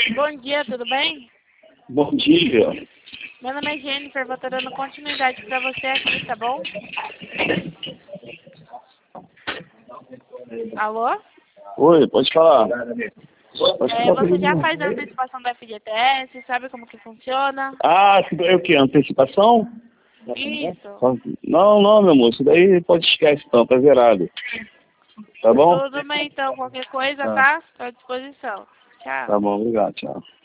Bom dia, tudo bem? Bom dia. Meu nome é Jennifer, vou estar dando continuidade para você aqui, tá bom? Alô? Oi, pode falar. Você já faz a antecipação da FGTS, sabe como que funciona? Ah, isso daí é o quê? Antecipação? Isso. Não, meu amor, isso daí pode esquecer, então, tá zerado. Tá bom? Tudo bem, então, qualquer coisa, Tá. tá? Estou à disposição. Tchau. Tá bom, obrigado, tchau.